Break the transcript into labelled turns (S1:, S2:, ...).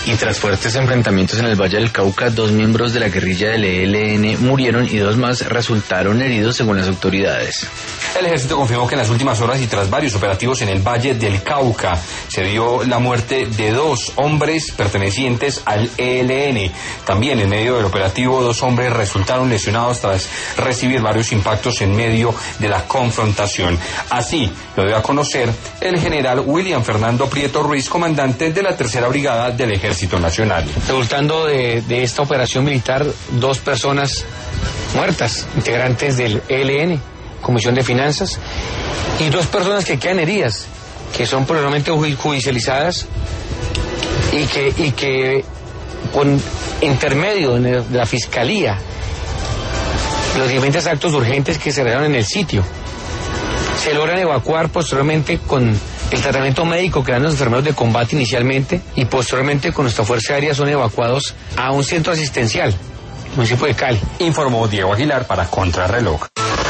S1: Y tras fuertes enfrentamientos en el Valle del Cauca, 2 miembros de la guerrilla del ELN murieron y 2 más resultaron heridos según las autoridades.
S2: El ejército confirmó que en las últimas horas y tras varios operativos en el Valle del Cauca se dio la muerte de 2 hombres pertenecientes al ELN. También en medio del operativo 2 hombres resultaron lesionados tras recibir varios impactos en medio de la confrontación. Así lo dio a conocer el general William Fernando Prieto Ruiz, comandante de la 3ª Brigada del Ejército Nacional.
S3: Resultando de esta operación militar, 2 personas muertas, integrantes del ELN, Comisión de Finanzas, y 2 personas que quedan heridas, que son probablemente judicializadas y que con intermedio de la Fiscalía, los diferentes actos urgentes que se realizaron en el sitio, se logran evacuar posteriormente con el tratamiento médico que dan los enfermeros de combate inicialmente, y posteriormente con nuestra Fuerza Aérea son evacuados a un centro asistencial, municipio de Cali.
S2: Informó Diego Aguilar para Contrarreloj.